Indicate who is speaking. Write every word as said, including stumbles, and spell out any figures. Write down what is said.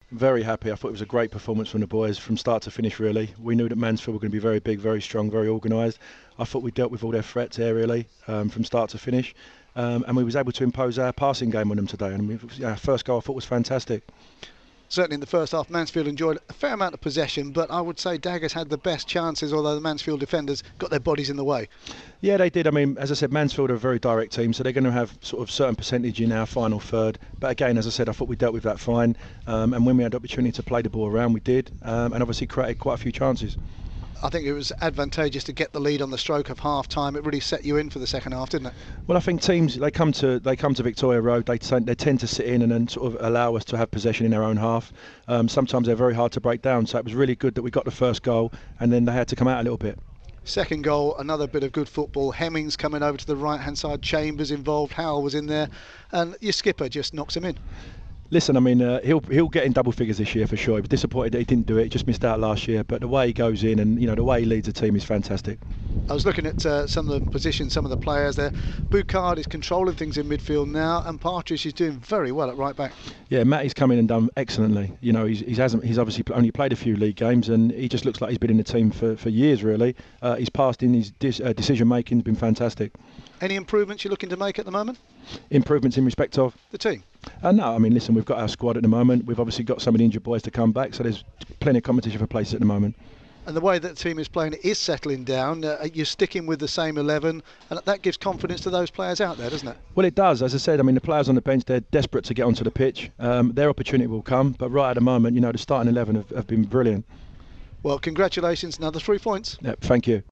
Speaker 1: Very happy. I thought it was a great performance from the boys from start to finish, really. We knew that Mansfield were going to be very big, very strong, very organised. I thought we dealt with all their threats aerially um, from start to finish. Um, and we was able to impose our passing game on them today. And we, our first goal I thought was fantastic.
Speaker 2: Certainly in the first half, Mansfield enjoyed a fair amount of possession, but I would say Daggers had the best chances, although the Mansfield defenders got their bodies in the way.
Speaker 1: Yeah, they did. I mean, as I said, Mansfield are a very direct team, so they're going to have sort of certain percentage in our final third. But again, as I said, I thought we dealt with that fine. Um, and when we had the opportunity to play the ball around, we did. Um, and obviously created quite a few chances.
Speaker 2: I think it was advantageous to get the lead on the stroke of half time. It really set you in for the second half, didn't it?
Speaker 1: Well, I think teams they come to they come to Victoria Road. They t- they tend to sit in and then sort of allow us to have possession in their own half. Um, sometimes they're very hard to break down. So it was really good that we got the first goal, and then they had to come out a little bit.
Speaker 2: Second goal, another bit of good football. Hemmings coming over to the right hand side. Chambers involved. Howell was in there, and your skipper just knocks him in.
Speaker 1: Listen, I mean, uh, he'll he'll get in double figures this year for sure. He was disappointed that he didn't do it. He just missed out last year. But the way he goes in and you know the way he leads the team is fantastic.
Speaker 2: I was looking at uh, some of the positions, some of the players there. Boucard is controlling things in midfield now, and Partridge is doing very well at right back.
Speaker 1: Yeah, Matty's come in and done excellently. You know, he's, he's hasn't he's obviously only played a few league games, and he just looks like he's been in the team for, for years really. Uh, he's passed in his dis, uh, decision making has been fantastic.
Speaker 2: Any improvements you're looking to make at the moment?
Speaker 1: Improvements in respect of
Speaker 2: the team?
Speaker 1: Uh, no, I mean, listen, we've got our squad at the moment. We've obviously got some of the injured boys to come back, so there's plenty of competition for places at the moment.
Speaker 2: And the way that the team is playing is settling down. Uh, you're sticking with the same eleven, and that gives confidence to those players out there, doesn't it?
Speaker 1: Well, it does. As I said, I mean, the players on the bench, they're desperate to get onto the pitch. Um, their opportunity will come, but right at the moment, you know, the starting eleven have, have been brilliant.
Speaker 2: Well, congratulations. Another three points.
Speaker 1: Yep, thank you.